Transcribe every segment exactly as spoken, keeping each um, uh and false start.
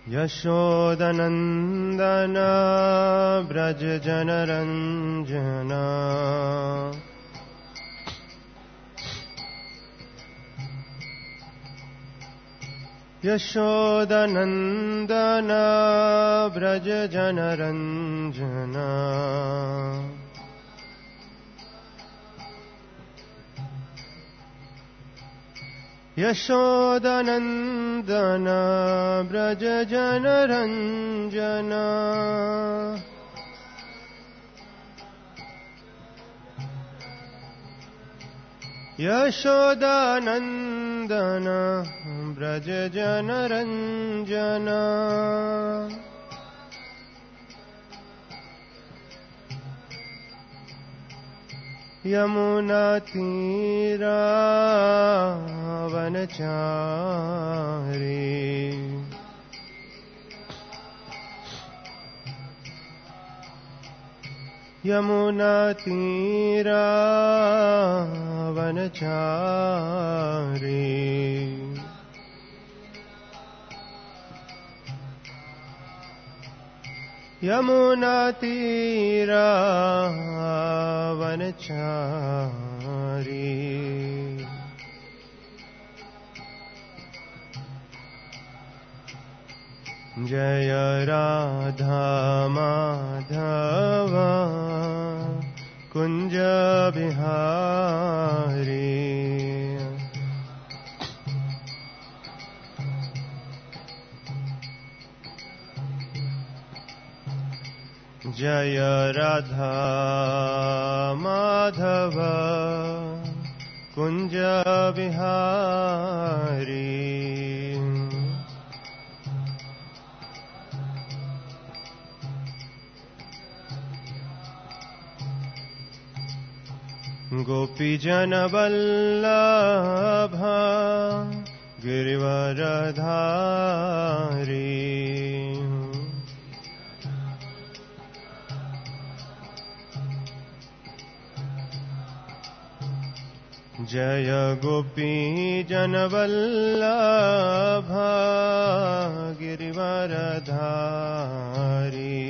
यशोदनन्दन व्रज जनरञ्जन यशोदनन्दन व्रज जनरञ्जन यशोदनन्दन व्रज जनरञ्जन यशोदानन्दन व्रज जनरञ्जन यमुनातीरावनचारी यमुनातीरावनचारी यमुनातीरावनचारी जय राधा माधव कुंज बिहारी जय राधा माधव कुंज बिहारी गोपीजन वल्लभ गिरिवरधारी जय गोपीजन वल्लभ गिरिवरधारी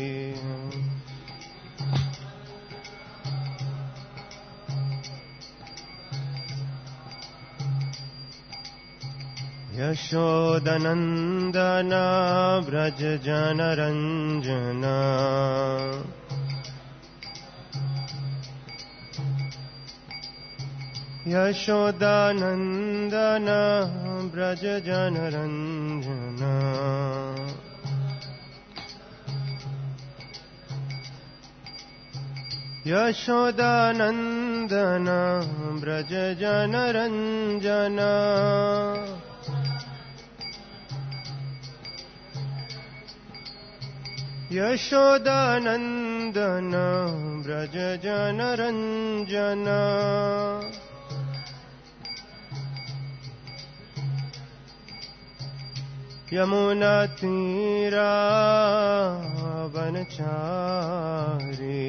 यशोदनन्दन व्रज जनरञ्जन यशोदानन्दन व्रज जनरञ्जन यशोदानन्दन व्रज जनरञ्जन यशोदानन्दन व्रज जनरञ्जन यमुनातीरावनचारी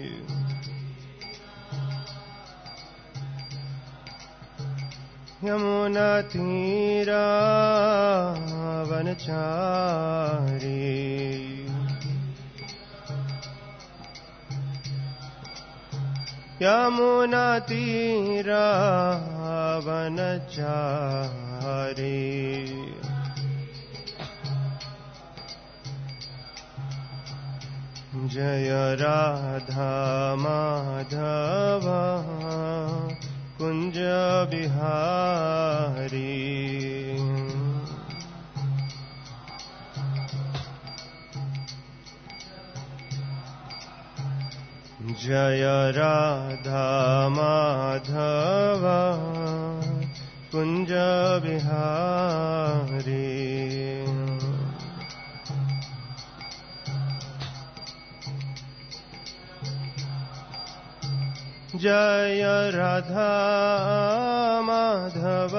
यमुनातीरावनचारी यमुनातीरावनचारी जय राधा माधव कुंज बिहारी जय राधा माधव कुंज बिहारी जय राधा माधव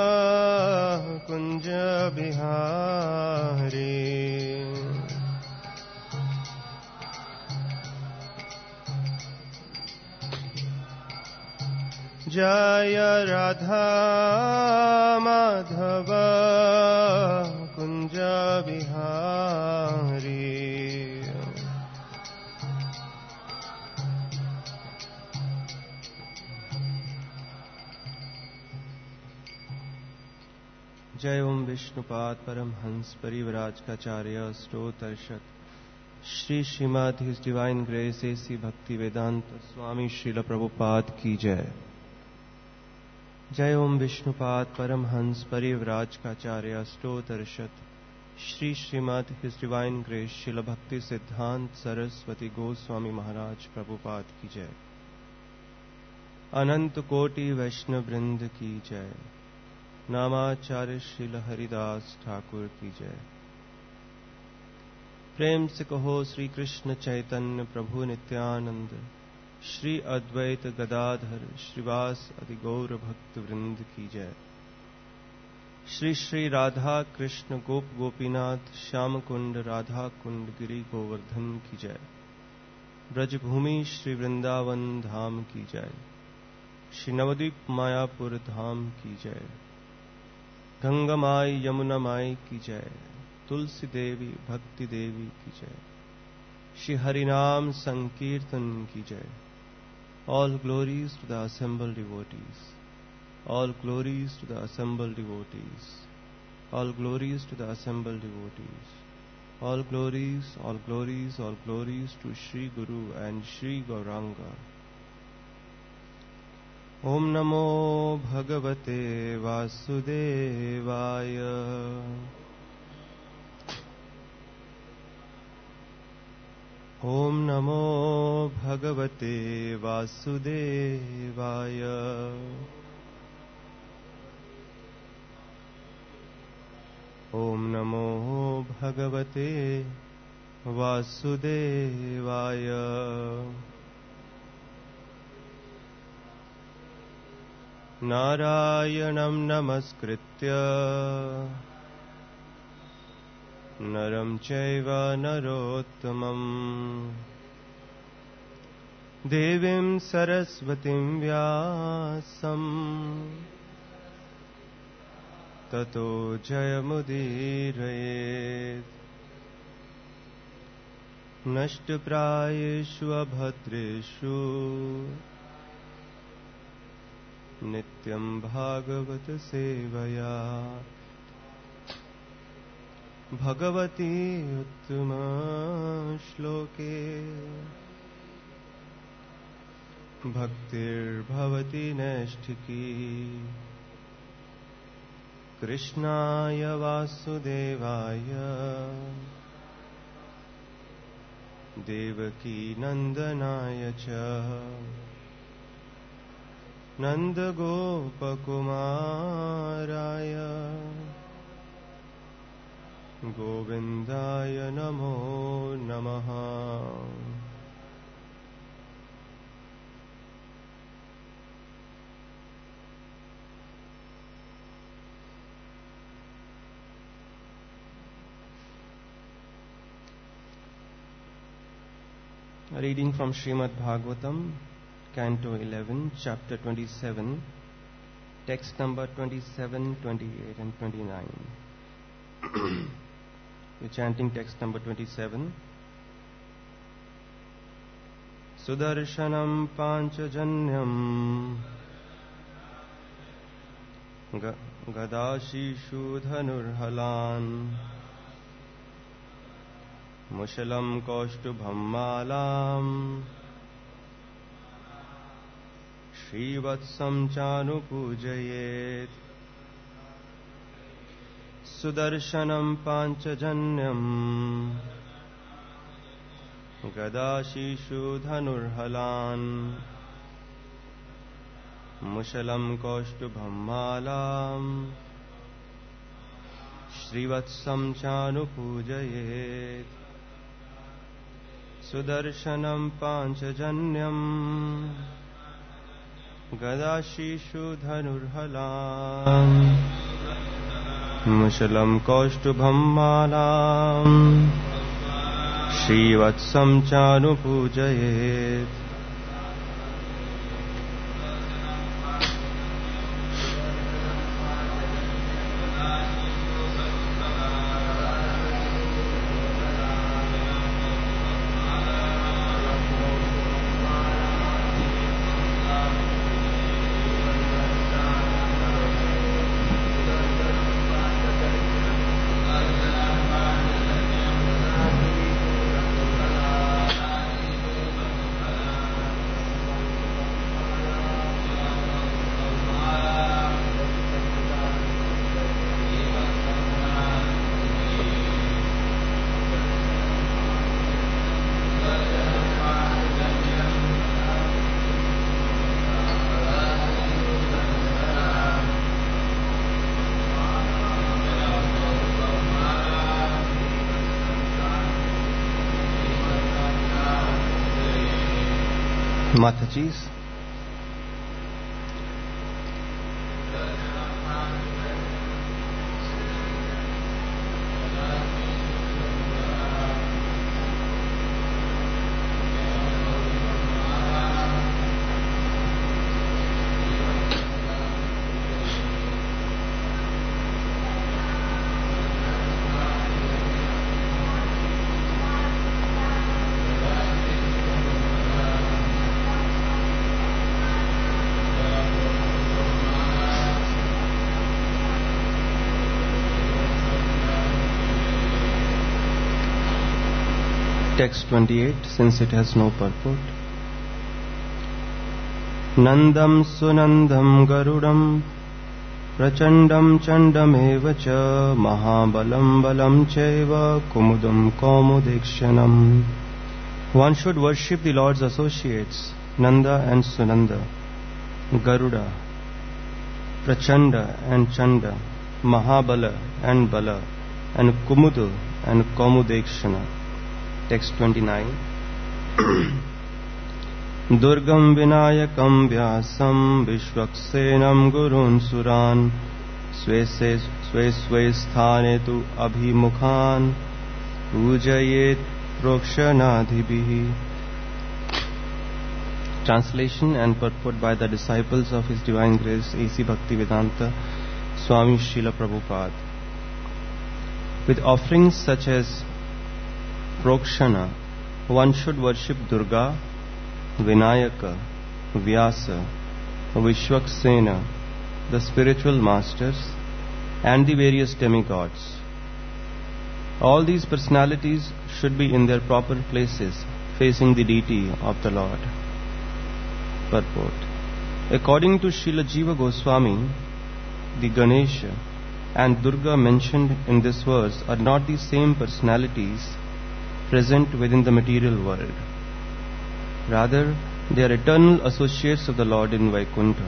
कुंज बिहारी जय राधा माधव कुञ्ज बिहारी। जय ओम विष्णुपाद परमहंस परिव्राजकाचार्य स्तोत्रशत Shri Srimad His Divine Grace A C Bhakti Vedanta Swami Srila Prabhupada की जय। जय ओम विष्णुपाद परमहंस परिव्राजकाचार्य स्तोत्रशत Shri Srimad His Divine Grace Srila Bhakti Siddhanta Saraswati Goswami महाराज प्रभुपाद की जय। अनंत कोटि वैष्णव वृंद की जय। नामाचार्य श्रील हरिदास ठाकुर की जय। प्रेम से कहो श्री कृष्ण चैतन्य प्रभु नित्यानंद श्री अद्वैत गदाधर श्रीवास आदि गौर भक्त वृंद की जय। श्री श्री राधा कृष्ण गोप गोपीनाथ श्याम कुंड राधा कुंड गिरि गोवर्धन की जय। ब्रजभूमि श्री वृंदावन धाम की जय। श्री नवद्वीप मायापुर धाम की जय। गंगा माई यमुना माई की जय। तुलसी देवी भक्ति देवी की जय। श्री हरिनाम संकीर्तन की जय। All glories to the assembled devotees. All glories to the assembled devotees. All glories to the assembled devotees. All glories, all glories, all glories to Shri Guru and Shri Gauranga. Om Namo Bhagavate Vasudevaya. Om Namo Bhagavate Vasudevaya. Om Namo Bhagavate Vasudevaya. Narayanam namaskritya Naram chaiva narottamam Devim sarasvatim vyasam Tato jayamudirayet Nashtaprayeshu abhadreshu Nityam bhagavata sevaya Bhagavati uttama shloke Bhaktir bhavati nashtiki Krishnaya vasudevaya Devaki nandanaya cha Nanda Gopakumaraya Govindaya Namo Namaha. A reading from Srimad Bhagavatam, Canto eleven, Chapter twenty-seven, text number twenty-seven, twenty-eight and twenty-nine. We're chanting text number twenty-seven. Sudarshanam panchajanyam gadashishu dhanurhalan Mushalam kaustubham malam Shrivatsam chanupujayet Sudarshanam panchajanyam Gadashishu dhanurhalan Mushalam kaustubham malam Shrivatsam chanupujayet Sudarshanam panchajanyam Gadashishu dhanurhalam Mushalam kaustubham malam Shrivatsam chanupujayet. Mataji's. Text twenty-eight, since it has no purport. Nandam sunandam garudam prachandam chandameva cha mahabalam balam chaiva kumudam kaumudekshanam. One should worship the Lord's associates, Nanda and Sunanda, Garuda, Prachanda and Chanda, Mahabala and Bala, and Kumudu and Kaumudekshana. Text twenty-nine. Durgam Vinayakam Vyasam Vishwaksenam Gurun Suran Swe Swe Sthane Tu Abhimukhan Pujayet Prokshanadhibhi. Translation and purport by the disciples of His Divine Grace A C Bhaktivedanta Swami Srila Prabhupada. With offerings such as Prokshana, one should worship Durga, Vinayaka, Vyasa, Vishwaksena, the spiritual masters, and the various demigods. All these personalities should be in their proper places, facing the deity of the Lord. Purport. According to Srila Jiva Goswami, the Ganesha and Durga mentioned in this verse are not the same personalities present within the material world. Rather, they are eternal associates of the Lord in Vaikuntha.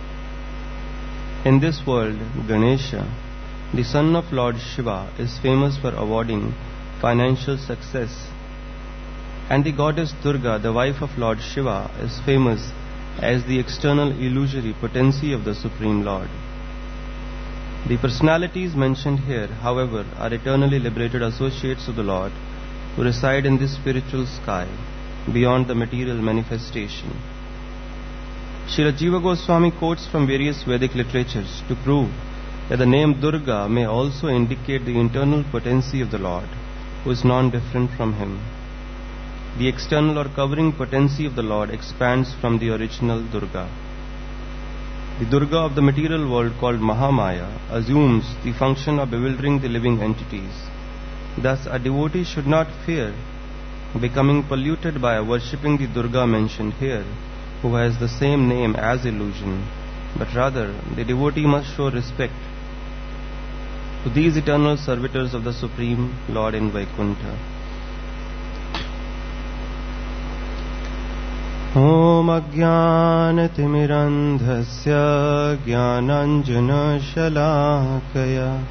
In this world, Ganesha, the son of Lord Shiva, is famous for awarding financial success, and the goddess Durga, the wife of Lord Shiva, is famous as the external illusory potency of the Supreme Lord. The personalities mentioned here, however, are eternally liberated associates of the Lord who reside in this spiritual sky beyond the material manifestation. Srila Jiva Goswami quotes from various Vedic literatures to prove that the name Durga may also indicate the internal potency of the Lord, who is non-different from Him. The external or covering potency of the Lord expands from the original Durga. The Durga of the material world, called Mahamaya, assumes the function of bewildering the living entities. Thus, a devotee should not fear becoming polluted by worshipping the Durga mentioned here, who has the same name as illusion, but rather the devotee must show respect to these eternal servitors of the Supreme Lord in Vaikuntha. Om Ajnanatimirandhasya Jnananjana Shalakaya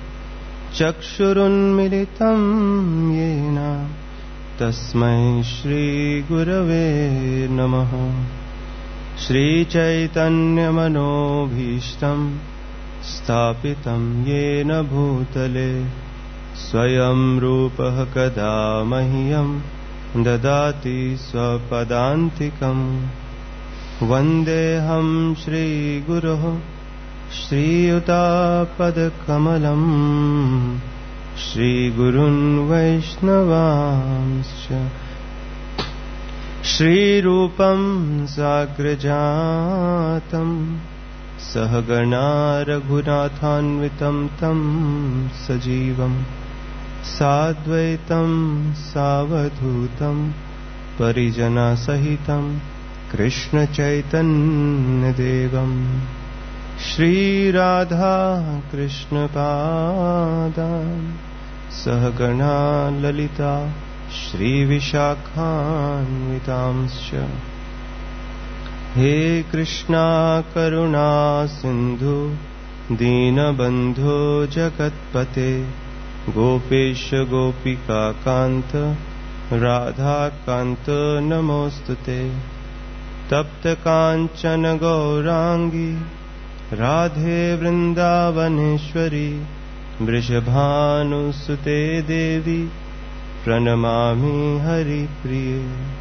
Chakshurunmilitam Yena Tasmai Shri Gurave Namaha. Shri Chaitanya Manobhishtam Sthapitam Yena Bhutale Swayam Rupah Kada Mahyam Dadati Swapadantikam. Vandeham Shri Guruh Shri Yuta Padakamalam Shri Gurun Vaishnavamscha Shri Rupam Sagrajatam Sahagana Raghunathanvitam Tam Sajivam Sadvaitam Savadhutam Parijana Sahitam Krishna Chaitanya Devam Shri Radha Krishna Padam Sahagana Lalita Shri Vishakhanvitamscha. He Krishna Karuna Sindhu Deenabandhu Jagatpate Gopesha Gopika Kanta Radha Kanta Namostute. तप्त कांचन गौरांगी राधे वृंदावनेश्वरी वृषभानुसुते देवी प्रणमामि हरिप्रिये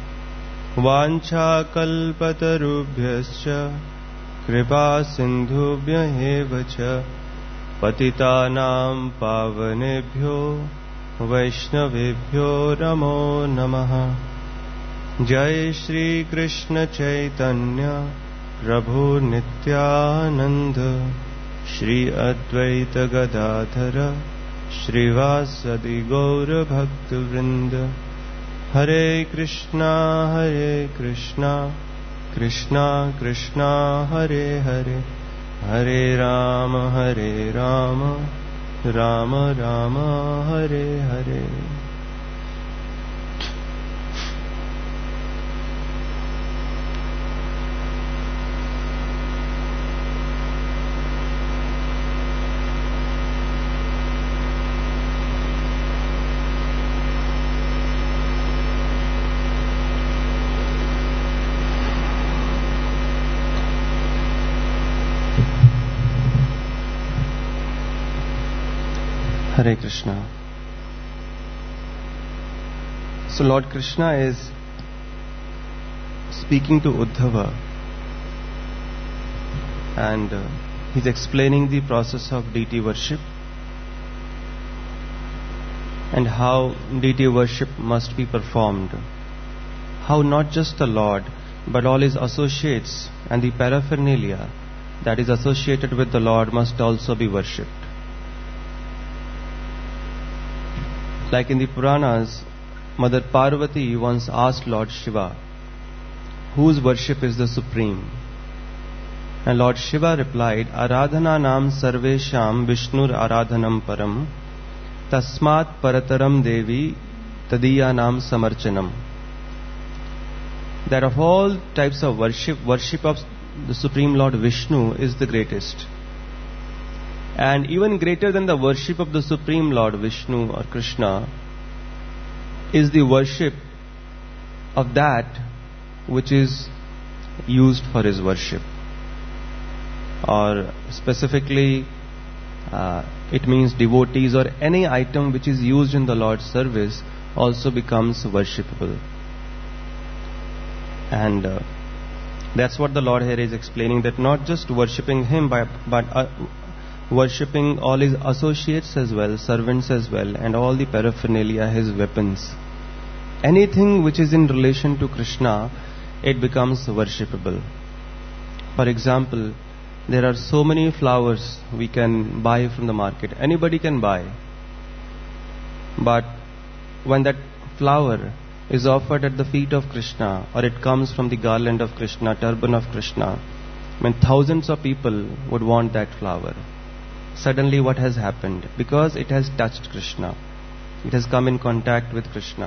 वाञ्छाकल्पतरुभ्यश्च कृपा सिन्धुभ्यः च पतितानां पावनेभ्यो वैष्णवेभ्यो नमो नमः। जय श्री कृष्ण चैतन्य प्रभु नित्यानंद श्री अद्वैत गदाधर श्रीवासदि गौर भक्त वृंद। हरे कृष्णा हरे कृष्णा कृष्णा कृष्णा हरे हरे हरे राम हरे Ram Ram Ram Hare Hare. Hare Krishna. So Lord Krishna is speaking to Uddhava and uh, he's explaining the process of deity worship and how deity worship must be performed. How not just the Lord but all his associates and the paraphernalia that is associated with the Lord must also be worshipped. Like in the Puranas, Mother Parvati once asked Lord Shiva, whose worship is the supreme? And Lord Shiva replied, Aradhana nam sarvesham Vishnur aradhanam param tasmat parataram devi tadiya nam samarchanam. That of all types of worship, worship of the Supreme Lord Vishnu is the greatest. And even greater than the worship of the Supreme Lord Vishnu or Krishna is the worship of that which is used for his worship. Or specifically, uh, it means devotees or any item which is used in the Lord's service also becomes worshipable. And uh, that's what the Lord here is explaining, that not just worshipping him by, but uh, worshipping all his associates as well, servants as well, and all the paraphernalia, his weapons. Anything which is in relation to Krishna, it becomes worshipable. For example, there are so many flowers we can buy from the market. Anybody can buy. But when that flower is offered at the feet of Krishna, or it comes from the garland of Krishna, turban of Krishna, when thousands of people would want that flower. Suddenly what has happened? Because it has touched Krishna. It has come in contact with Krishna.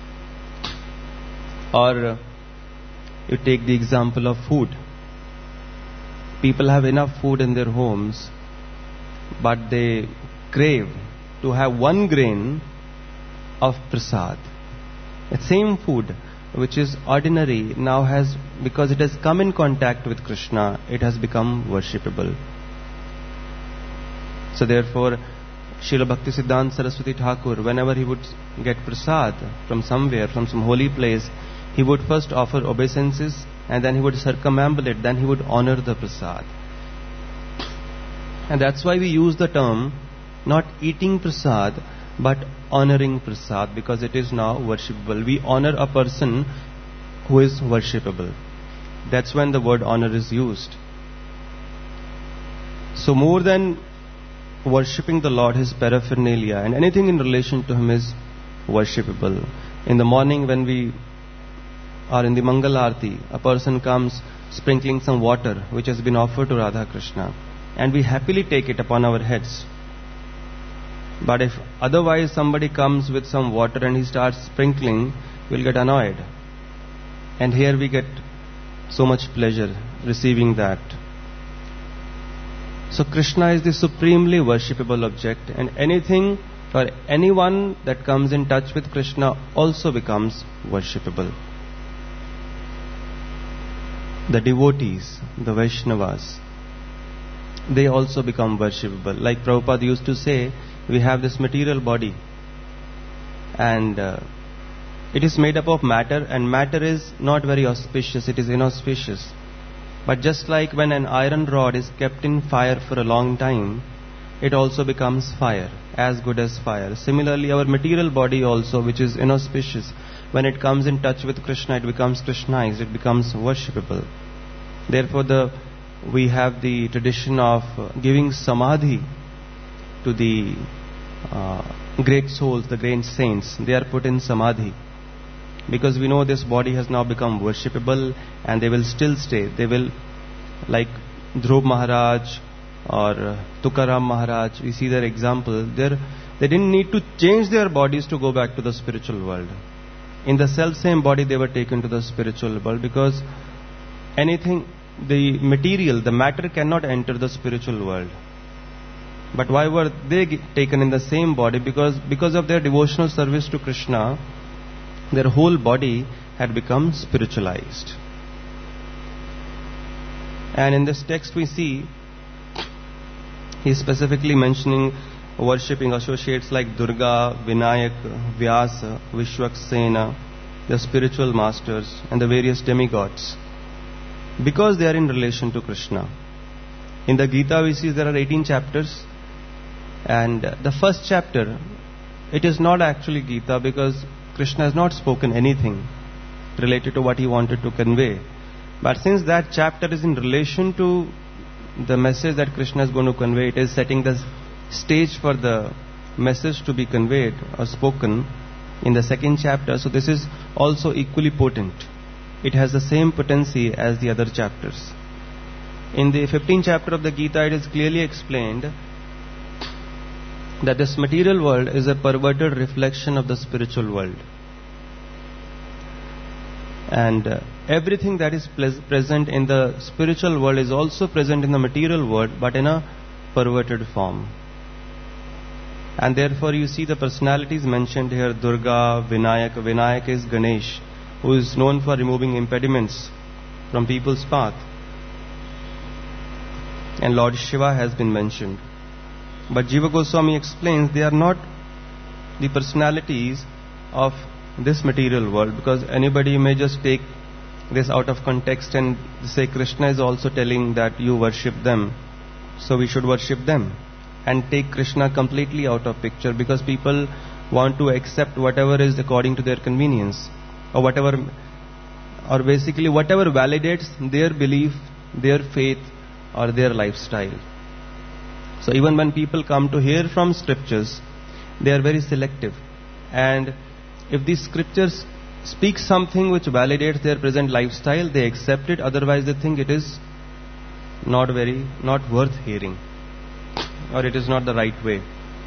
Or uh, you take the example of food. People have enough food in their homes, but they crave to have one grain of prasad. The same food which is ordinary now has, because it has come in contact with Krishna, it has become worshipable. So therefore, Srila Bhaktisiddhanta Saraswati Thakur, whenever he would get prasad from somewhere, from some holy place, he would first offer obeisances and then he would circumambulate, then he would honor the prasad. And that's why we use the term not eating prasad but honoring prasad, because it is now worshipable. We honor a person who is worshipable. That's when the word honor is used. So more than worshipping the Lord, his paraphernalia and anything in relation to him is worshipable. In the morning when we are in the Mangal Arati, a person comes sprinkling some water which has been offered to Radha Krishna, and we happily take it upon our heads. But if otherwise somebody comes with some water and he starts sprinkling, we'll get annoyed. And here we get so much pleasure receiving that. So Krishna is the supremely worshipable object, and anything for anyone that comes in touch with Krishna also becomes worshipable. the devotees, the Vaishnavas, they also become worshipable. Like Prabhupada used to say, we have this material body and uh, it is made up of matter, and matter is not very auspicious, it is inauspicious. But just like when an iron rod is kept in fire for a long time, it also becomes fire, as good as fire. Similarly, our material body also, which is inauspicious, when it comes in touch with Krishna, it becomes Krishnized, it becomes worshipable. Therefore, the we have the tradition of giving samadhi to the uh, great souls, the great saints. They are put in samadhi, because we know this body has now become worshipable, and they will still stay. They will, like Dhruv Maharaj or uh, Tukaram Maharaj, we see their example. They're, they didn't need to change their bodies to go back to the spiritual world. In the self-same body they were taken to the spiritual world, because anything, the material, the matter cannot enter the spiritual world. But why were they taken in the same body? Because because of their devotional service to Krishna, their whole body had become spiritualized. And in this text we see, he is specifically mentioning worshipping associates like Durga, Vinayak, Vyasa, Vishwaksena, the spiritual masters and the various demigods, because they are in relation to Krishna. In the Gita we see there are eighteen chapters, and the first chapter, it is not actually Gita, because Krishna has not spoken anything related to what he wanted to convey. But since that chapter is in relation to the message that Krishna is going to convey, it is setting the stage for the message to be conveyed or spoken in the second chapter. So this is also equally potent. It has the same potency as the other chapters. In the fifteenth chapter of the Gita, it is clearly explained that this material world is a perverted reflection of the spiritual world. And uh, everything that is ples- present in the spiritual world is also present in the material world, but in a perverted form. And therefore you see the personalities mentioned here, Durga, Vinayak. Vinayak is Ganesh, who is known for removing impediments from people's path. And Lord Shiva has been mentioned. But Jiva Goswami explains they are not the personalities of this material world, because anybody may just take this out of context and say Krishna is also telling that you worship them, so we should worship them, and take Krishna completely out of picture, because people want to accept whatever is according to their convenience, or whatever, or basically whatever validates their belief, their faith or their lifestyle. So even when people come to hear from scriptures, they are very selective, and if these scriptures speak something which validates their present lifestyle, they accept it. Otherwise they think it is not very, not worth hearing, or it is not the right way.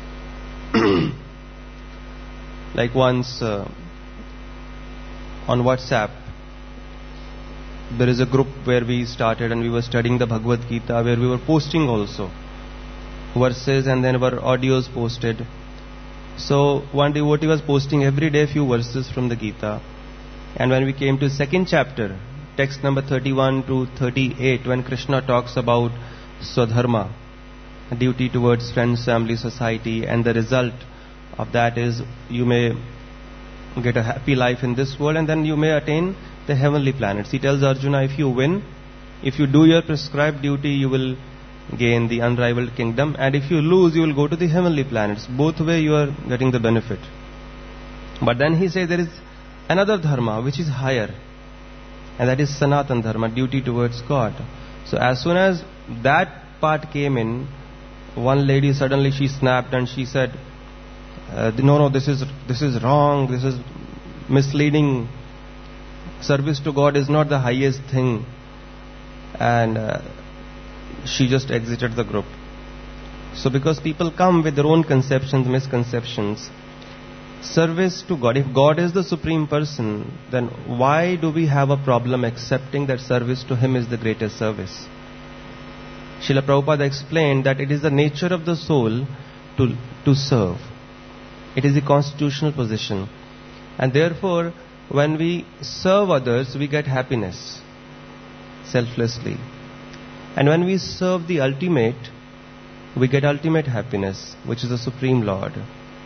Like once uh, on WhatsApp, there is a group where we started and we were studying the Bhagavad Gita, where we were posting also verses, and then were audios posted. So one devotee was posting every day a few verses from the Gita, and when we came to second chapter, text number thirty-one to thirty-eight, when Krishna talks about Swadharma, duty towards friends, family, society, and the result of that is you may get a happy life in this world, and then you may attain the heavenly planets. He tells Arjuna, if you win, if you do your prescribed duty, you will gain the unrivaled kingdom, and if you lose, you will go to the heavenly planets. Both way you are getting the benefit. But then he says there is another dharma which is higher, and that is Sanatan dharma, duty towards God. So as soon as that part came in, one lady suddenly she snapped and she said, uh, no no this is this is wrong, this is misleading, service to God is not the highest thing, and uh, she just exited the group. So because people come with their own conceptions, misconceptions, service to God, if God is the supreme person, then why do we have a problem accepting that service to Him is the greatest service? Srila Prabhupada explained that it is the nature of the soul to, to serve. It is the constitutional position, and therefore when we serve others we get happiness. selflessly. And when we serve the ultimate, we get ultimate happiness, which is the Supreme Lord.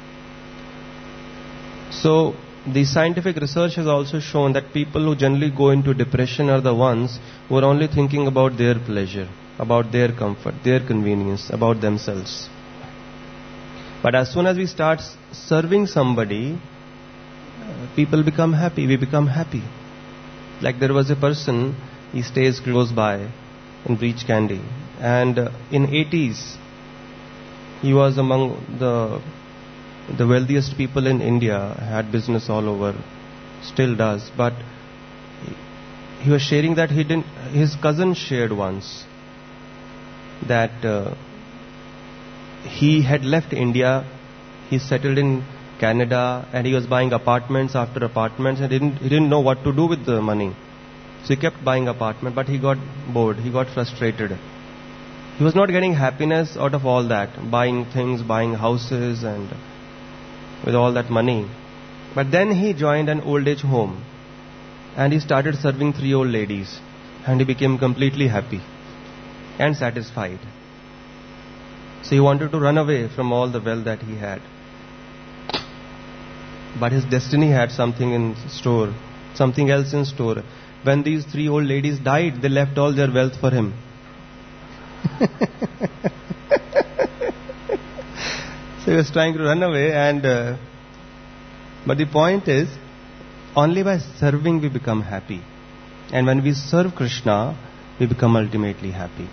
So, the scientific research has also shown that people who generally go into depression are the ones who are only thinking about their pleasure, about their comfort, their convenience, about themselves. But as soon as we start serving somebody, people become happy, we become happy. Like there was a person, he stays close by in Breach Candy, and uh, in eighties, he was among the the wealthiest people in India, had business all over, still does, but he was sharing that he didn't, his cousin shared once that uh, he had left India, he settled in Canada, and he was buying apartments after apartments, and didn't, he didn't know what to do with the money. So he kept buying apartments, but he got bored, he got frustrated. He was not getting happiness out of all that, buying things, buying houses, and with all that money. But then he joined an old age home, and he started serving three old ladies, and he became completely happy and satisfied. So he wanted to run away from all the wealth that he had. But his destiny had something in store, something else in store. When these three old ladies died, they left all their wealth for him. So he was trying to run away, and uh, but the point is, only by serving we become happy. And when we serve Krishna, we become ultimately happy.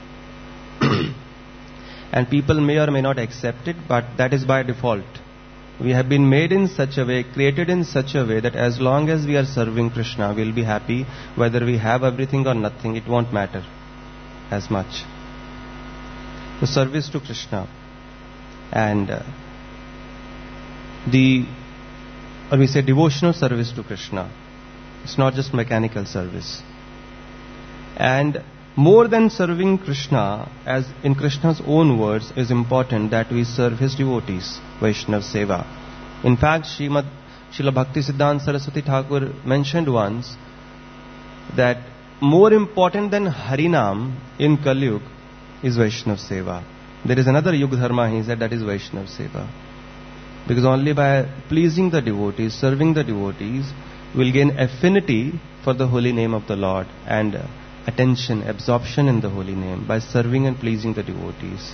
And people may or may not accept it, but that is by default. We have been made in such a way, created in such a way that as long as we are serving Krishna, we will be happy. Whether we have everything or nothing, it won't matter as much. The service to Krishna and uh, the, or we say devotional service to Krishna. It's not just mechanical service. And more than serving Krishna, as in Krishna's own words, is important that we serve his devotees, Vaishnav Seva. In fact, Srimad Srila Bhakti Siddhanta Saraswati Thakur mentioned once that more important than Harinam in Kali Yuga is Vaishnav Seva. There is another Yuga Dharma, he said, that is Vaishnav Seva. Because only by pleasing the devotees, serving the devotees, we'll gain affinity for the holy name of the Lord and uh, attention, absorption in the holy name by serving and pleasing the devotees.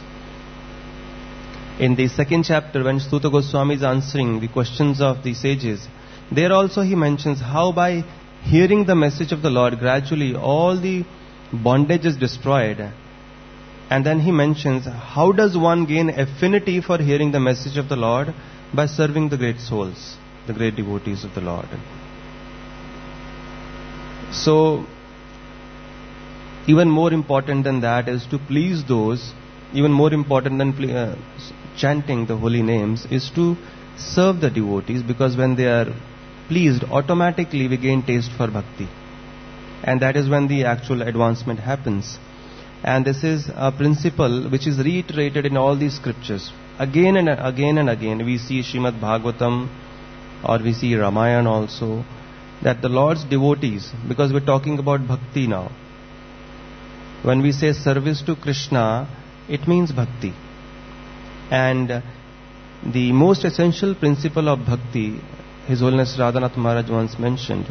In the second chapter, when Suta Goswami is answering the questions of the sages, there also he mentions how by hearing the message of the Lord, gradually all the bondage is destroyed. And then he mentions, how does one gain affinity for hearing the message of the Lord? By serving the great souls, the great devotees of the Lord. So, even more important than that is to please those, even more important than ple- uh, chanting the holy names, is to serve the devotees, because when they are pleased, automatically we gain taste for bhakti. And that is when the actual advancement happens. And this is a principle which is reiterated in all these scriptures. Again and again and again, we see Srimad Bhagavatam, or we see Ramayana also, that the Lord's devotees, because we're talking about bhakti now. When we say service to Krishna, it means bhakti. And the most essential principle of bhakti, His Holiness Radhanath Maharaj once mentioned,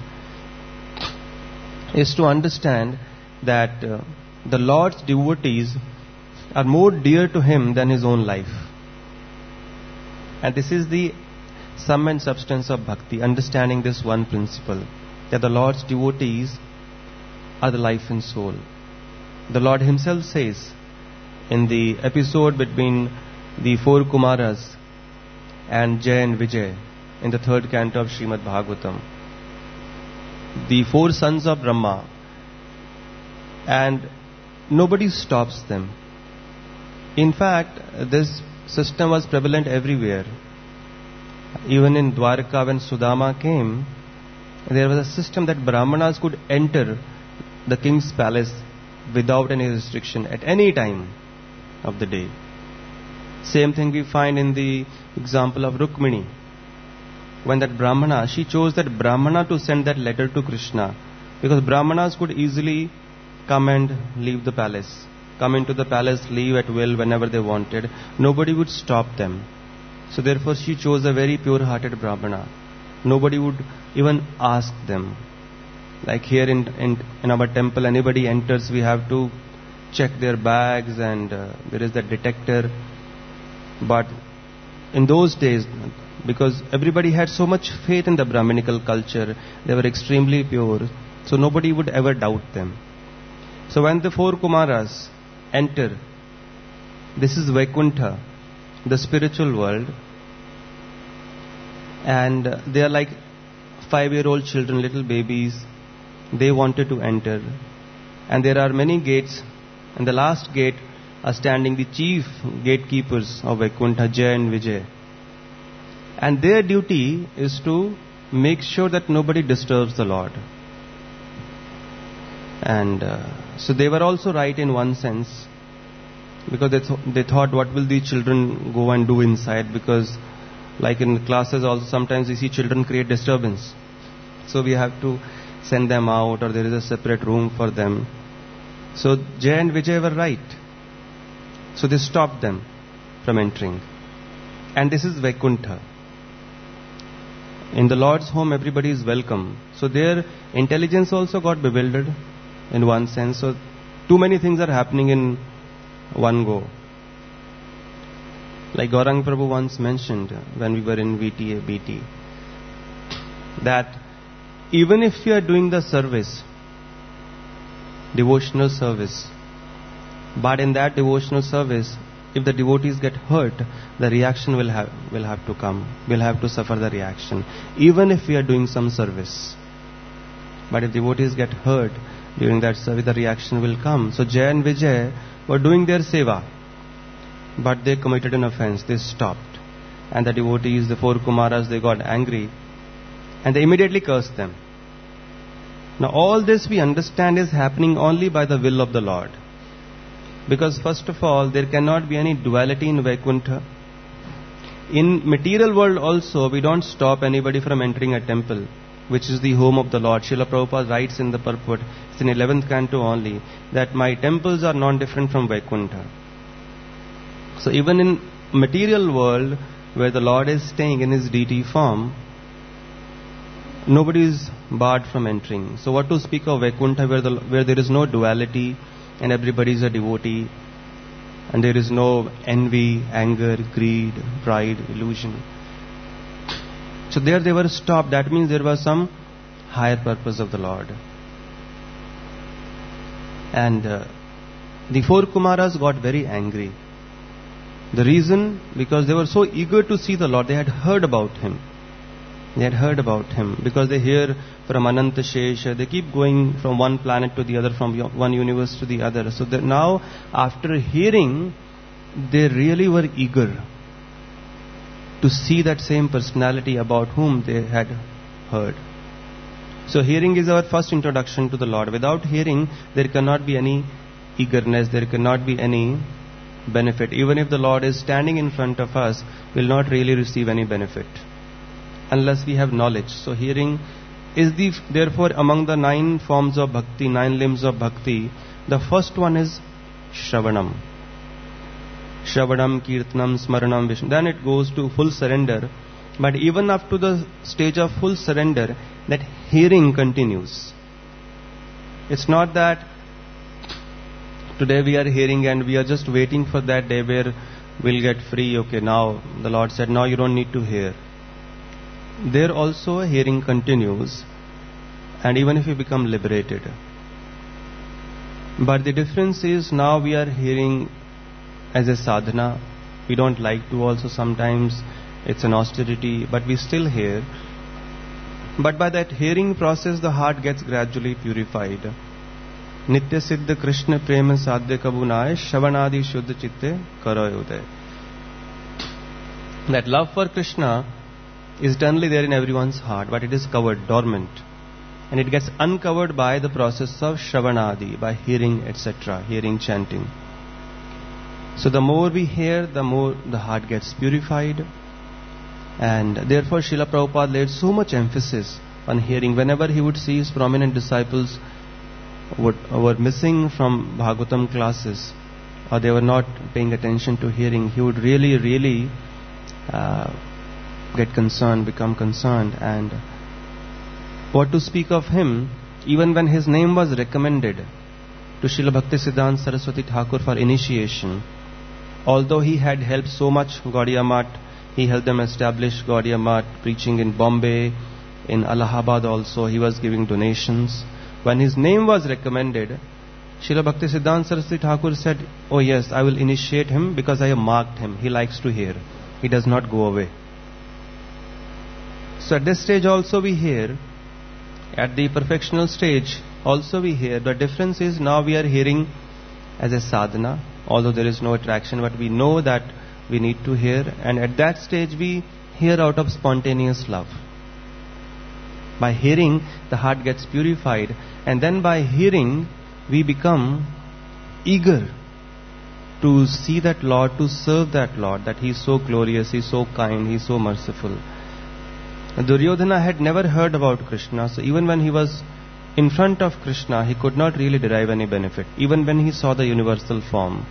is to understand that uh, the Lord's devotees are more dear to Him than His own life. And this is the sum and substance of bhakti, understanding this one principle, that the Lord's devotees are the life and soul. The Lord Himself says in the episode between the four Kumaras and Jay and Vijay in the third canto of Srimad Bhagavatam, the four sons of Brahma, and nobody stops them. In fact, this system was prevalent everywhere. Even in Dwarka, when Sudama came, there was a system that Brahmanas could enter the king's palace without any restriction at any time of the day. Same thing we find in the example of Rukmini. When that Brahmana, she chose that Brahmana to send that letter to Krishna, because Brahmanas could easily come and leave the palace. Come into the palace, leave at will whenever they wanted. Nobody would stop them. So therefore she chose a very pure-hearted Brahmana. Nobody would even ask them. Like here in, in, in our temple, anybody enters, we have to check their bags, and uh, there is that detector. But in those days, because everybody had so much faith in the Brahminical culture, they were extremely pure, so nobody would ever doubt them. So when the four Kumaras enter, this is Vaikuntha, the spiritual world, and uh, they are like five-year-old children, little babies. They wanted to enter, and there are many gates, and the last gate are standing the chief gatekeepers of Vaikuntha, Jay and Vijay. And their duty is to make sure that nobody disturbs the Lord. And uh, so they were also right in one sense, because they, th- they thought, what will the children go and do inside? Because like in classes also, sometimes we see children create disturbance. So we have to send them out, or there is a separate room for them. So Jay and Vijay were right. So they stopped them from entering. And this is Vaikuntha. In the Lord's home, everybody is welcome. So their intelligence also got bewildered in one sense. So too many things are happening in one go. Like Gaurang Prabhu once mentioned when we were in V T A B T, that even if you are doing the service, devotional service, but in that devotional service, if the devotees get hurt, the reaction will have will have to come. We'll have to suffer the reaction. Even if we are doing some service. But if devotees get hurt during that service, the reaction will come. So Jay and Vijay were doing their seva, but they committed an offense. They stopped. And the devotees, the four Kumaras, they got angry. And they immediately cursed them. Now all this we understand is happening only by the will of the Lord. Because first of all, there cannot be any duality in Vaikuntha. In material world also, we don't stop anybody from entering a temple, which is the home of the Lord. Srila Prabhupada writes in the purport, it's in eleventh canto only, that my temples are non-different from Vaikuntha. So even in material world, where the Lord is staying in His deity form, nobody is barred from entering. So what to speak of Vaikuntha, where, the, where there is no duality, and everybody is a devotee, and there is no envy, anger, greed, pride, illusion. So there they were stopped. That means there was some higher purpose of the Lord. And uh, the four Kumaras got very angry. The reason, because they were so eager to see the Lord. They had heard about Him. They had heard about Him, because they hear from Ananta Shesha, they keep going from one planet to the other, from one universe to the other. So that now, after hearing, they really were eager to see that same personality about whom they had heard. So hearing is our first introduction to the Lord. Without hearing, there cannot be any eagerness, there cannot be any benefit. Even if the Lord is standing in front of us, we will not really receive any benefit unless we have knowledge. So hearing is the, therefore among the nine forms of bhakti, nine limbs of bhakti, the first one is Shravanam. Shravanam, Kirtanam, Smaranam, Vishnu. Then it goes to full surrender. But even up to the stage of full surrender, that hearing continues. It's not that today we are hearing and we are just waiting for that day where we'll get free. Okay, now the Lord said, now you don't need to hear. There also hearing continues, and even if you become liberated. But the difference is, now we are hearing as a sadhana. We don't like to also sometimes, it's an austerity, but we still hear. But by that hearing process, the heart gets gradually purified. Nitya Siddha Krishna Prema Sadhya Kabunaya Shavanadi Shuddha Chitte Karayude. That love for Krishna is only there in everyone's heart, but it is covered, dormant. And it gets uncovered by the process of Shravanadi, by hearing, et cetera, hearing, chanting. So the more we hear, the more the heart gets purified. And therefore Srila Prabhupada laid so much emphasis on hearing. Whenever he would see his prominent disciples would, were missing from Bhagavatam classes, or they were not paying attention to hearing, he would really, really uh, get concerned, become concerned. And what to speak of him, even when his name was recommended to Srila Bhaktisiddhanta Saraswati Thakur for initiation, although he had helped so much Gaudiya Math, he helped them establish Gaudiya Math, preaching in Bombay, in Allahabad also, he was giving donations. When his name was recommended, Srila Bhaktisiddhanta Saraswati Thakur said, "Oh yes, I will initiate him because I have marked him. He likes to hear. He does not go away." So at this stage also we hear, at the perfectional stage also we hear. The difference is now we are hearing as a sadhana, although there is no attraction, but we know that we need to hear, and at that stage we hear out of spontaneous love. By hearing, the heart gets purified, and then by hearing we become eager to see that Lord, to serve that Lord, that He is so glorious, He is so kind, He is so merciful. Duryodhana had never heard about Krishna, so even when he was in front of Krishna, he could not really derive any benefit, even when he saw the universal form.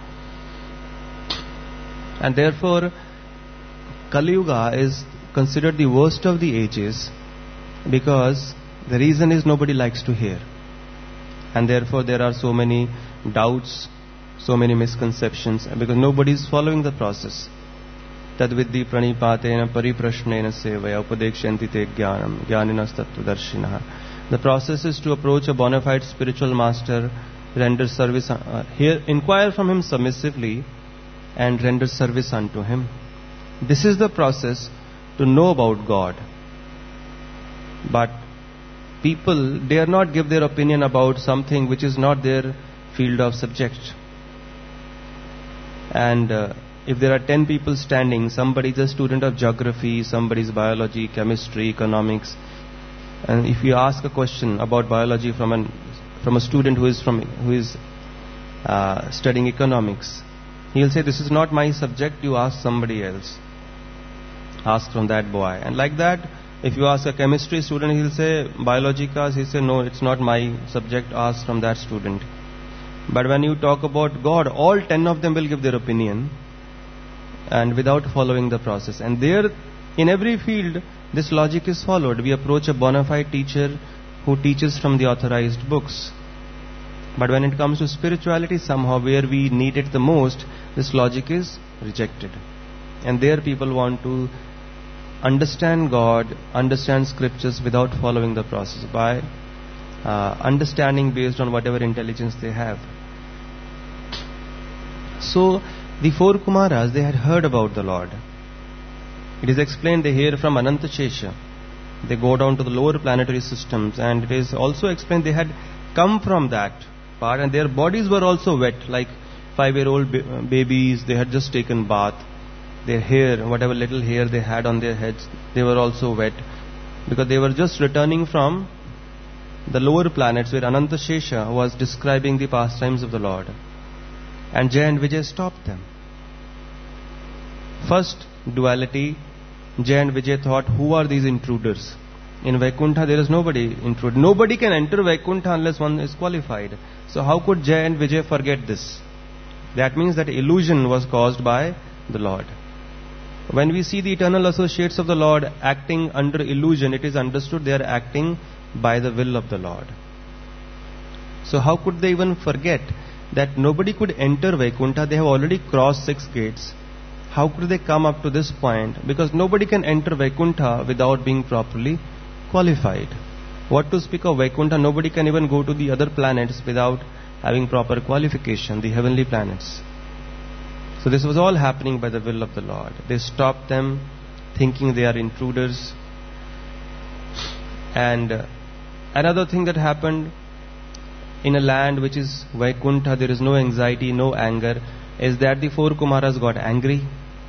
And therefore, Kali Yuga is considered the worst of the ages, because the reason is nobody likes to hear. And therefore there are so many doubts, so many misconceptions, because nobody is following the process. Tadvidhi pranipatena pariprashnena sevaya upadekshanti te jnanam jnaninas tattvadarshinaha. The process is to approach a bona fide spiritual master, render service, uh, hear, inquire from him submissively, and render service unto him. This is the process to know about God. But people dare not give their opinion about something which is not their field of subject. And uh, if there are ten people standing, somebody is a student of geography, somebody is biology, chemistry, economics, and if you ask a question about biology from an from a student who is from who is uh, studying economics, he will say, "This is not my subject. You ask somebody else. Ask from that boy." And like that, if you ask a chemistry student, he will say, "Biology class." He will say, "No, it's not my subject. Ask from that student." But when you talk about God, all ten of them will give their opinion, and without following the process. And there, in every field, this logic is followed. We approach a bona fide teacher who teaches from the authorized books. But when it comes to spirituality, somehow where we need it the most, this logic is rejected. And there people want to understand God, understand scriptures without following the process, by uh, understanding based on whatever intelligence they have. So, the four Kumaras, they had heard about the Lord. It is explained they hear from Anantashesha. They go down to the lower planetary systems, and it is also explained they had come from that part, and their bodies were also wet, like five-year-old ba- babies. They had just taken bath. Their hair, whatever little hair they had on their heads, they were also wet, because they were just returning from the lower planets where Anantashesha was describing the pastimes of the Lord. And Jay and Vijay stopped them. First duality, Jay and Vijay thought, who are these intruders? In Vaikuntha there is nobody intrude. Nobody can enter Vaikuntha unless one is qualified. So how could Jay and Vijay forget this? That means that illusion was caused by the Lord. When we see the eternal associates of the Lord acting under illusion, it is understood they are acting by the will of the Lord. So how could they even forget that nobody could enter Vaikuntha? They have already crossed six gates. How could they come up to this point? Because nobody can enter Vaikuntha without being properly qualified. What to speak of Vaikuntha? Nobody can even go to the other planets without having proper qualification, the heavenly planets. So this was all happening by the will of the Lord. They stopped them, thinking they are intruders. And uh, another thing that happened in a land which is Vaikuntha, there is no anxiety, no anger, is that the four Kumaras got angry.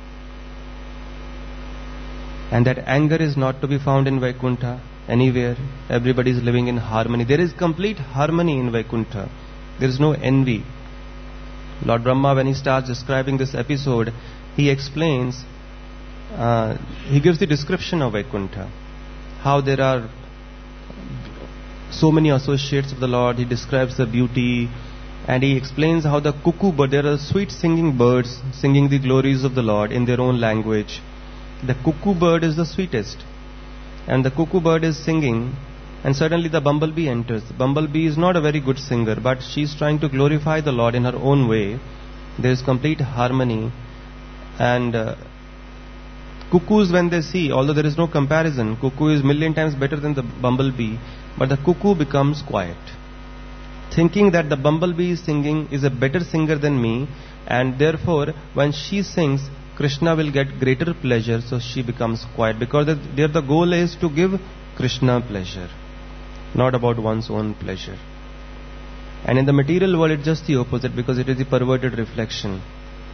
And that anger is not to be found in Vaikuntha anywhere. Everybody is living in harmony. There is complete harmony in Vaikuntha. There is no envy. Lord Brahma, when he starts describing this episode, he explains, uh, he gives the description of Vaikuntha. How there are so many associates of the Lord. He describes the beauty, and he explains how the cuckoo bird, there are sweet singing birds singing the glories of the Lord in their own language. The cuckoo bird is the sweetest, and the cuckoo bird is singing, and suddenly the bumblebee enters. The bumblebee is not a very good singer, but she is trying to glorify the Lord in her own way. There is complete harmony, and uh, cuckoos, when they see, although there is no comparison, cuckoo is million times better than the bumblebee, but the cuckoo becomes quiet, thinking that the bumblebee is singing is a better singer than me, and therefore when she sings, Krishna will get greater pleasure, so she becomes quiet, because there the goal is to give Krishna pleasure, not about one's own pleasure. And in the material world it's just the opposite, because it is the perverted reflection.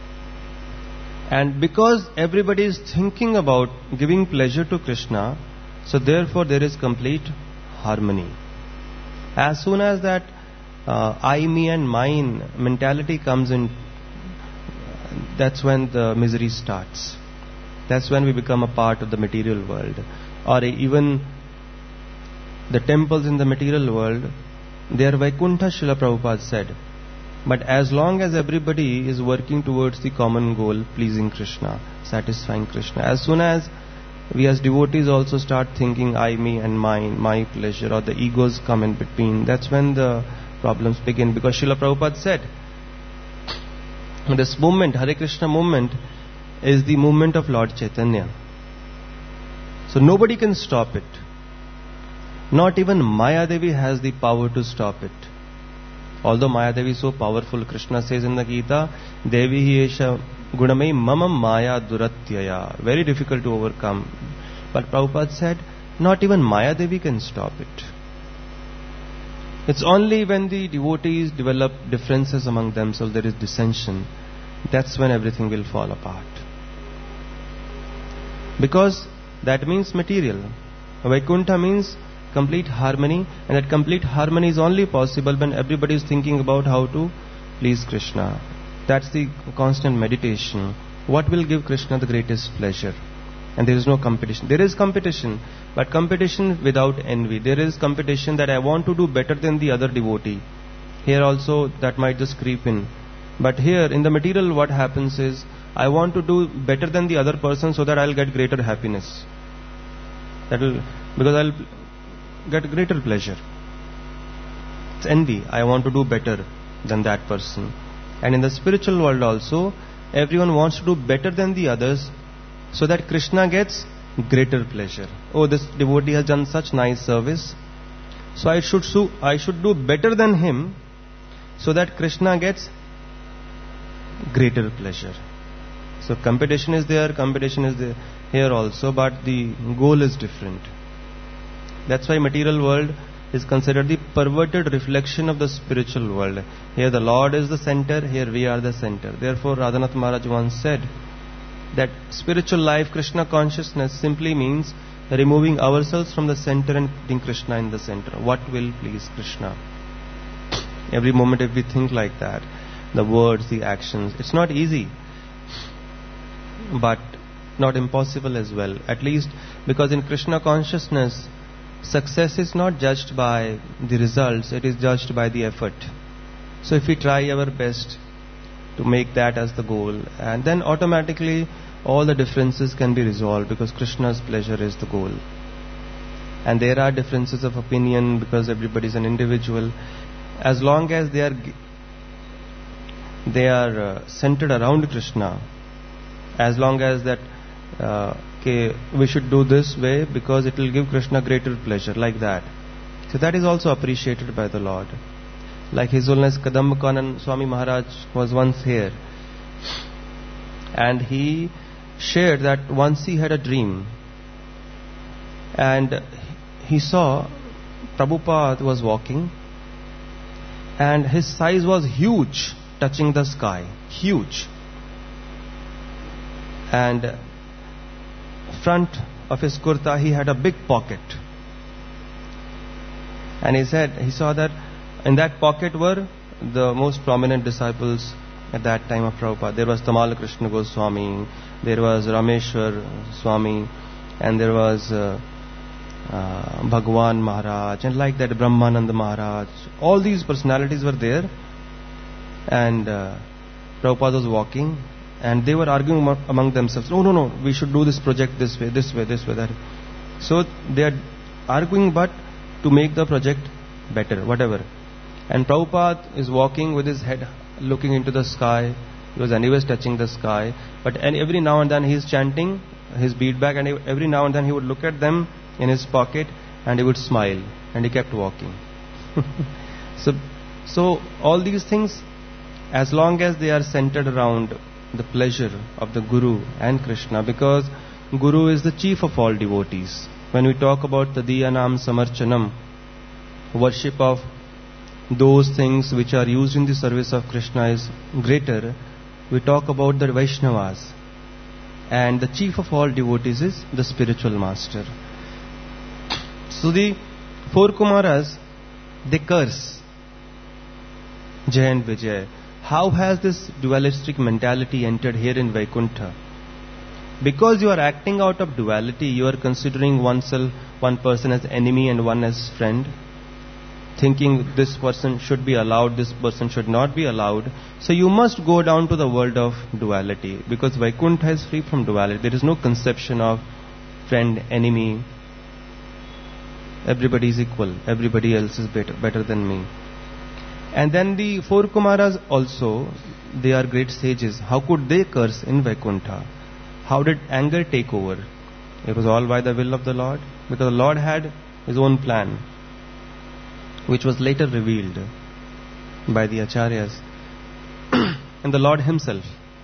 And because everybody is thinking about giving pleasure to Krishna, so therefore there is complete harmony. As soon as that uh, I, me and mine mentality comes in, that's when the misery starts. That's when we become a part of the material world. Or even the temples in the material world, they are Vaikuntha, Srila Prabhupada said. But as long as everybody is working towards the common goal, pleasing Krishna, satisfying Krishna, as soon as we as devotees also start thinking I, me and mine, my pleasure, or the egos come in between, that's when the problems begin. Because Srila Prabhupada said, this movement, Hare Krishna movement, is the movement of Lord Chaitanya. So nobody can stop it. Not even Maya Devi has the power to stop it. Although Maya Devi is so powerful, Krishna says in the Gita, Devi hi esha gunamai mama maya duratyaya. Very difficult to overcome. But Prabhupada said, not even Maya Devi can stop it. It's only when the devotees develop differences among themselves, there is dissension. That's when everything will fall apart. Because that means material. Vaikuntha means complete harmony, and that complete harmony is only possible when everybody is thinking about how to please Krishna. That's the constant meditation. What will give Krishna the greatest pleasure? And there is no competition. There is competition, but competition without envy. There is competition that I want to do better than the other devotee. Here also that might just creep in. But here in the material, what happens is, I want to do better than the other person so that I'll get greater happiness. That will, because I'll get greater pleasure. It's envy. I want to do better than that person. And in the spiritual world also, everyone wants to do better than the others so that Krishna gets greater pleasure. Oh, this devotee has done such nice service, so I should so, I should do better than him so that Krishna gets greater pleasure. So competition is there, competition is there here also, but the goal is different. That's why material world is considered the perverted reflection of the spiritual world. Here the Lord is the center, here we are the center. Therefore Radhanath Maharaj once said that spiritual life, Krishna consciousness, simply means removing ourselves from the center and putting Krishna in the center. What will please Krishna? Every moment if we think like that, the words, the actions, it's not easy, but not impossible as well. At least because in Krishna consciousness, success is not judged by the results, it is judged by the effort. So if we try our best to make that as the goal, and then automatically all the differences can be resolved, because Krishna's pleasure is the goal. And there are differences of opinion because everybody is an individual. As long as they are they are uh, centered around Krishna, as long as that uh, okay, we should do this way because it will give Krishna greater pleasure, like that. So that is also appreciated by the Lord. Like His Holiness Kadambakanan Swami Maharaj was once here, and he shared that once he had a dream, and he saw Prabhupada was walking, and his size was huge, touching the sky, huge. And front of his kurta he had a big pocket, and he said he saw that in that pocket were the most prominent disciples at that time of Prabhupada. There was Tamal Krishna Goswami, there was Rameshwar Swami, and there was uh, uh, Bhagwan Maharaj, and like that Brahmananda Maharaj. All these personalities were there, and uh, Prabhupada was walking, and they were arguing among, among themselves. No, no, no, we should do this project this way, this way, this way, that. So they are arguing, but to make the project better, whatever. And Prabhupada is walking with his head looking into the sky. He was anyways touching the sky, but and every now and then he is chanting his beadback, and every now and then he would look at them in his pocket and he would smile, and he kept walking. so, so all these things, as long as they are centered around the pleasure of the Guru and Krishna, because Guru is the chief of all devotees. When we talk about Tadiyanam Samarchanam, worship of those things which are used in the service of Krishna is greater, we talk about the Vaishnavas. And the chief of all devotees is the spiritual master. So the four Kumaras, they curse Jai and Vijay. How has this dualistic mentality entered here in Vaikuntha? Because you are acting out of duality, you are considering oneself, one person as enemy and one as friend, thinking this person should be allowed, this person should not be allowed. So you must go down to the world of duality, because Vaikuntha is free from duality. There is no conception of friend, enemy. Everybody is equal. Everybody else is better, better than me. And then the four Kumaras also, they are great sages. How could they curse in Vaikuntha? How did anger take over? It was all by the will of the Lord, because the Lord had his own plan, which was later revealed by the Acharyas and the Lord himself.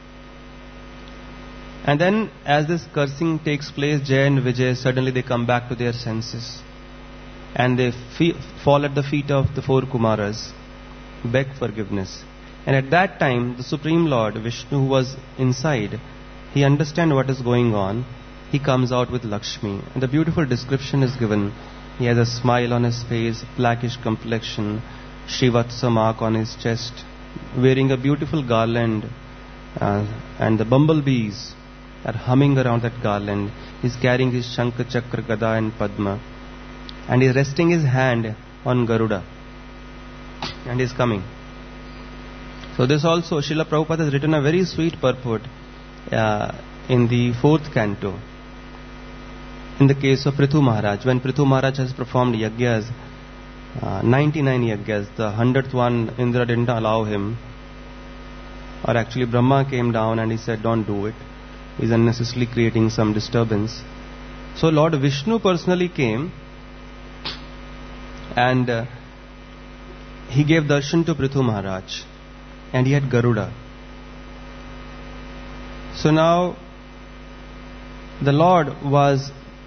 And then as this cursing takes place, Jai and Vijay, suddenly they come back to their senses, and they fe- fall at the feet of the four Kumaras, beg forgiveness. And at that time, the Supreme Lord, Vishnu, who was inside, he understands what is going on. He comes out with Lakshmi. And the beautiful description is given. He has a smile on his face, blackish complexion, Srivatsa mark on his chest, wearing a beautiful garland, uh, and the bumblebees are humming around that garland. He's carrying his Shankha, Chakra, Gada and Padma, and he's resting his hand on Garuda, and he's coming. So this also, Srila Prabhupada has written a very sweet purport uh, in the fourth canto. In the case of Prithu Maharaj, when Prithu Maharaj has performed yagyas, uh, ninety-nine yagyas, the hundredth one Indra didn't allow him, or actually Brahma came down and he said, don't do it. He's unnecessarily creating some disturbance. So Lord Vishnu personally came, and uh, he gave darshan to Prithu Maharaj, and he had Garuda. So now the Lord was,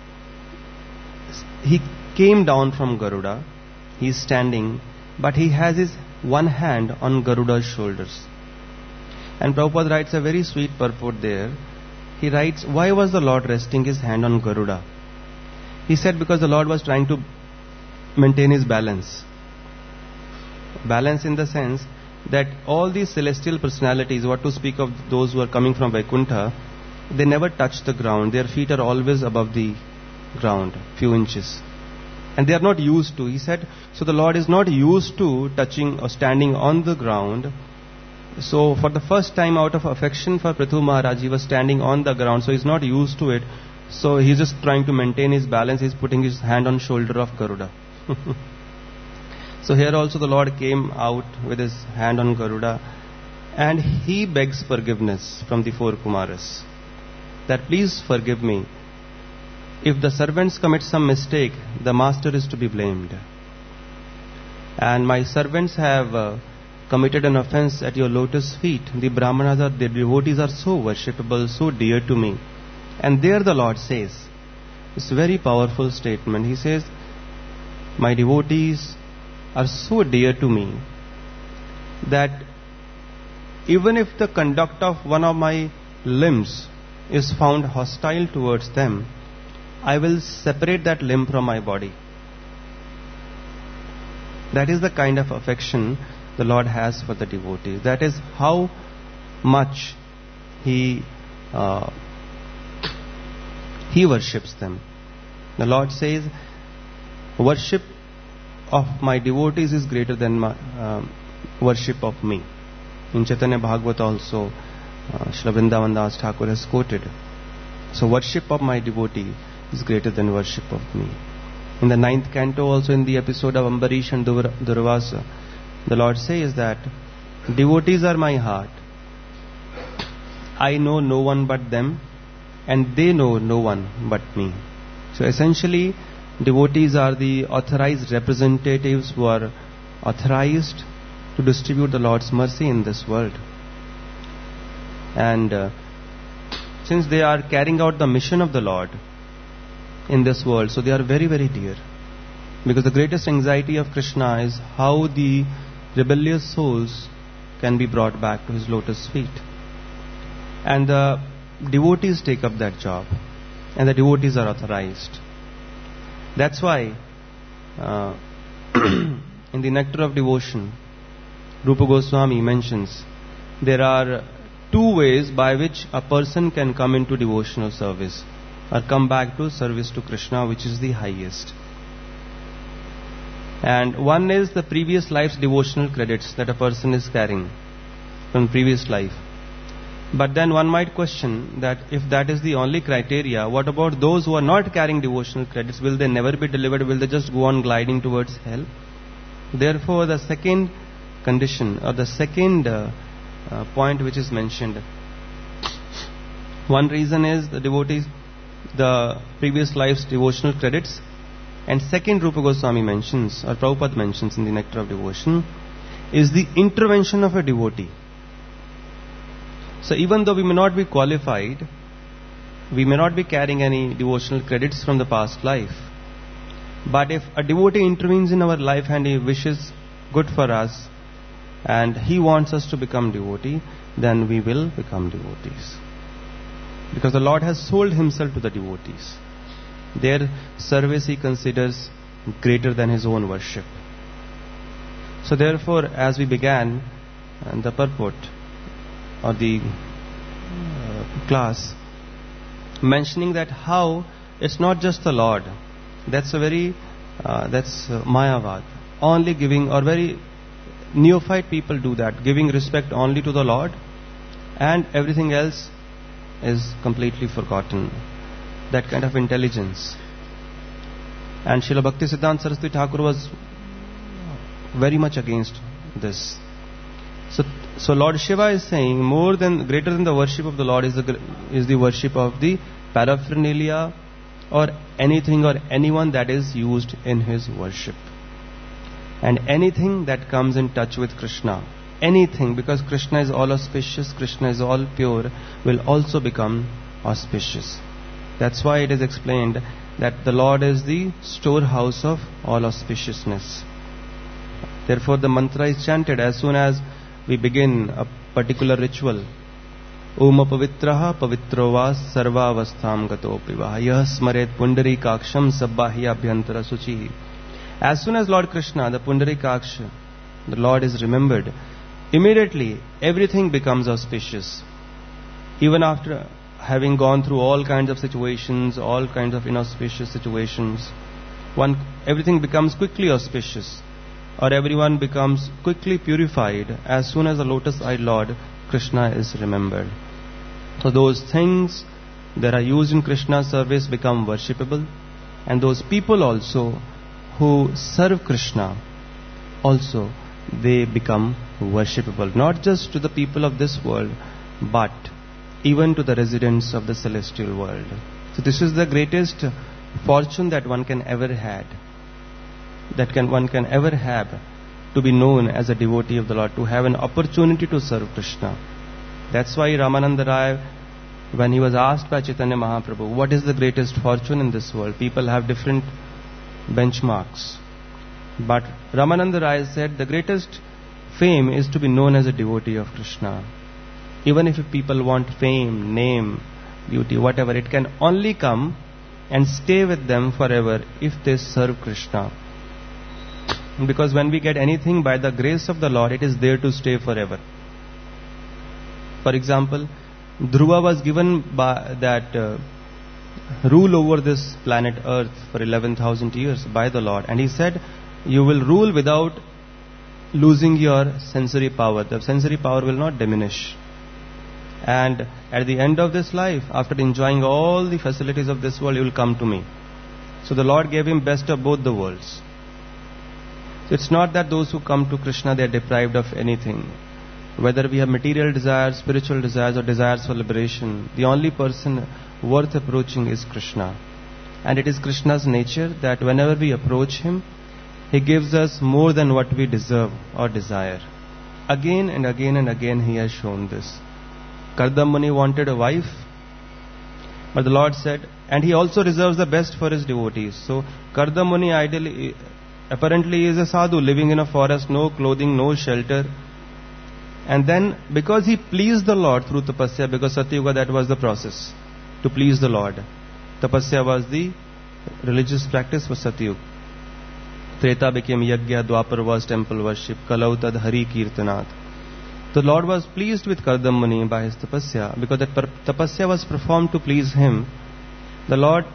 he came down from Garuda, he is standing, but he has his one hand on Garuda's shoulders. And Prabhupada writes a very sweet purport there. He writes, why was the Lord resting his hand on Garuda? He said because the Lord was trying to maintain his balance. Balance in the sense that all these celestial personalities, what to speak of those who are coming from Vaikuntha, they never touch the ground. Their feet are always above the ground, few inches. And they are not used to. He said, so the Lord is not used to touching or standing on the ground. So for the first time, out of affection for Prithu Maharaj, he was standing on the ground. So he's not used to it. So he's just trying to maintain his balance. He's putting his hand on shoulder of Garuda. So here also the Lord came out with his hand on Garuda, and he begs forgiveness from the four Kumaras, that please forgive me. If the servants commit some mistake, the master is to be blamed. And my servants have uh, committed an offense at your lotus feet. The Brahmanas, are, the devotees are so worshipable, so dear to me. And there the Lord says, it's a very powerful statement. He says, my devotees are so dear to me that even if the conduct of one of my limbs is found hostile towards them, I will separate that limb from my body. That is the kind of affection the Lord has for the devotees. That is how much He uh, He worships them. The Lord says worship of my devotees is greater than my um, worship of me. In Chaitanya Bhagavata also, uh, Srila Vrindavan Das Thakur has quoted. So worship of my devotee is greater than worship of me. In the ninth canto also, in the episode of Ambarish and Durvasa, the Lord says that devotees are my heart. I know no one but them, and they know no one but me. So essentially, devotees are the authorized representatives who are authorized to distribute the Lord's mercy in this world. And uh, since they are carrying out the mission of the Lord in this world, so they are very, very dear. Because the greatest anxiety of Krishna is how the rebellious souls can be brought back to his lotus feet. And the devotees take up that job, and the devotees are authorized. That's why uh, in the Nectar of Devotion, Rupa Goswami mentions there are two ways by which a person can come into devotional service or come back to service to Krishna, which is the highest. And one is the previous life's devotional credits that a person is carrying from previous life. But then one might question that if that is the only criteria, what about those who are not carrying devotional credits? Will they never be delivered? Will they just go on gliding towards hell? Therefore, the second condition, or the second uh, uh, point which is mentioned, one reason is the devotees, the previous life's devotional credits. And second, Rupa Goswami mentions, or Prabhupada mentions in the Nectar of Devotion, is the intervention of a devotee. So even though we may not be qualified, we may not be carrying any devotional credits from the past life, but if a devotee intervenes in our life and he wishes good for us and he wants us to become devotee, then we will become devotees. Because the Lord has sold himself to the devotees. Their service he considers greater than his own worship. So therefore, as we began uh, the purport or the uh, class, mentioning that how it's not just the Lord, that's a very uh, that's uh, Mayavad, only giving, or very neophyte people do that, giving respect only to the Lord, and everything else is completely forgotten. That kind of intelligence. And Srila Bhakti Siddhanta Saraswati Thakur was very much against this. So, so Lord Shiva is saying more than, greater than the worship of the Lord is the is the worship of the paraphernalia or anything or anyone that is used in his worship. And anything that comes in touch with Krishna, anything, because Krishna is all auspicious, Krishna is all pure, will also become auspicious. That's why it is explained that the Lord is the storehouse of all auspiciousness. Therefore the mantra is chanted as soon as we begin a particular ritual. Om pavitraha pavitro va sarva avastham gato piva yah smaret pundarikaksham sabbahya abhyantara suchi. As soon as Lord Krishna, the Pundarikaksha, the Lord is remembered, immediately everything becomes auspicious. Even after having gone through all kinds of situations, all kinds of inauspicious situations, one everything becomes quickly auspicious, or everyone becomes quickly purified as soon as the lotus-eyed Lord Krishna is remembered. So those things that are used in Krishna's service become worshipable, and those people also who serve Krishna, also they become worshipable, not just to the people of this world, but even to the residents of the celestial world. So this is the greatest fortune that one can ever had, that can one can ever have, to be known as a devotee of the Lord, to have an opportunity to serve Krishna. That's why Ramananda Rai, when he was asked by Chaitanya Mahaprabhu, what is the greatest fortune in this world? People have different benchmarks. But Ramananda Rai said the greatest fame is to be known as a devotee of Krishna. Even if people want fame, name, beauty, whatever, it can only come and stay with them forever if they serve Krishna. Because when we get anything by the grace of the Lord, it is there to stay forever. For example, Dhruva was given by that uh, rule over this planet Earth for eleven thousand years by the Lord. And he said, you will rule without losing your sensory power. The sensory power will not diminish. And at the end of this life, after enjoying all the facilities of this world, you will come to me. So the Lord gave him best of both the worlds. So it's not that those who come to Krishna, they are deprived of anything. Whether we have material desires, spiritual desires, or desires for liberation, the only person worth approaching is Krishna. And it is Krishna's nature that whenever we approach him, he gives us more than what we deserve or desire. Again and again and again he has shown this. Kardam Muni wanted a wife, but the Lord said, and he also reserves the best for his devotees. So Kardam Muni ideally, apparently is a sadhu living in a forest, no clothing, no shelter. And then because he pleased the Lord through tapasya, because Satyuga, that was the process, to please the Lord. Tapasya was the religious practice for Satyuga. Treta became yajna, Dwapar was temple worship, Kalau tad Hari Kirtanat. The Lord was pleased with Kardam Muni by his tapasya, because that tapasya was performed to please him. The Lord,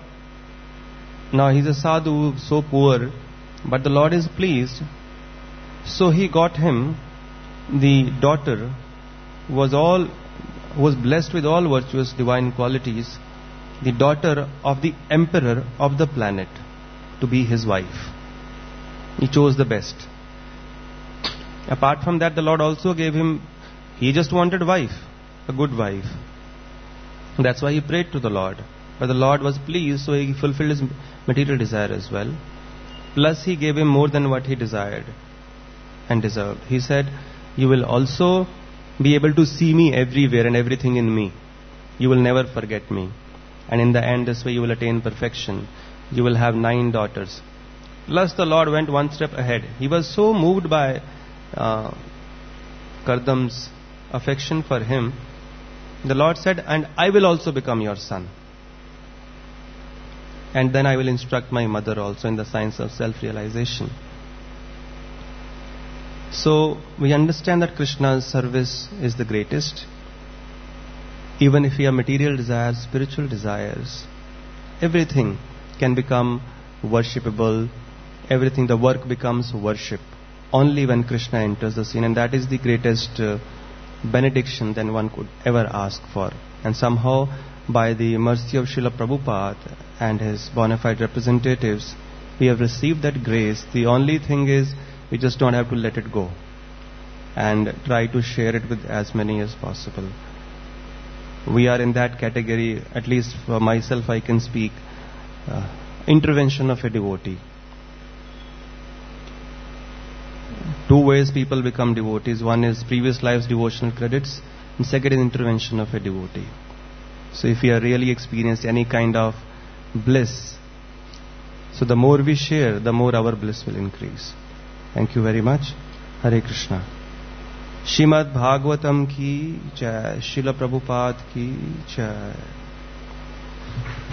now he's a sadhu, so poor, but the Lord is pleased. So he got him the daughter who was all who was blessed with all virtuous divine qualities, the daughter of the emperor of the planet, to be his wife. He chose the best. Apart from that, the Lord also gave him, he just wanted wife, a good wife. That's why he prayed to the Lord. But the Lord was pleased, so he fulfilled his material desire as well. Plus he gave him more than what he desired and deserved. He said, you will also be able to see me everywhere and everything in me. You will never forget me. And in the end, this way you will attain perfection. You will have nine daughters. Plus the Lord went one step ahead. He was so moved by uh, Kardam's affection for him. The Lord said, and I will also become your son. And then I will instruct my mother also in the science of self-realization. So we understand that Krishna's service is the greatest. Even if we have material desires, spiritual desires, everything can become worshipable. Everything, the work becomes worship only when Krishna enters the scene. And that is the greatest uh, benediction that one could ever ask for. And somehow, by the mercy of Srila Prabhupada and his bona fide representatives, we have received that grace. The only thing is, we just don't have to let it go and try to share it with as many as possible. We are in that category, at least for myself I can speak, uh, intervention of a devotee. Two ways people become devotees. One is previous life's devotional credits, and second is intervention of a devotee. So if we are really experienced any kind of bliss, so the more we share, the more our bliss will increase. Thank you very much. Hare Krishna. Shrimad Bhagavatam ki jai, Srila Prabhupada ki jai.